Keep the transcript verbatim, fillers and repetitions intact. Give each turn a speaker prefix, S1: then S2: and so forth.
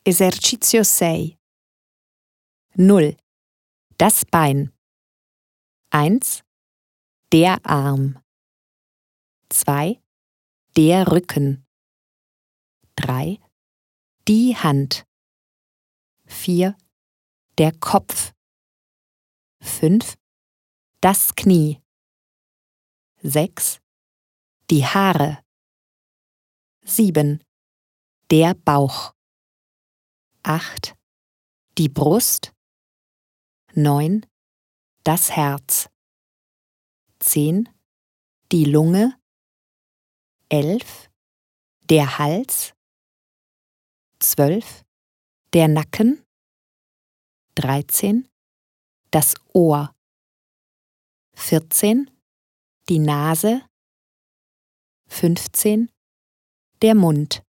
S1: Esercizio sei. null. Das Bein. eins. Der Arm. zwei. Der Rücken. drei. Die Hand. vier. Der Kopf. fünf. Das Knie. sechs. Die Haare. sieben. Der Bauch. acht. Die Brust. neun. Das Herz. zehn. Die Lunge. elf. Der Hals. zwölf. Der Nacken. dreizehn. Das Ohr. vierzehn. Die Nase. fünfzehn. Der Mund.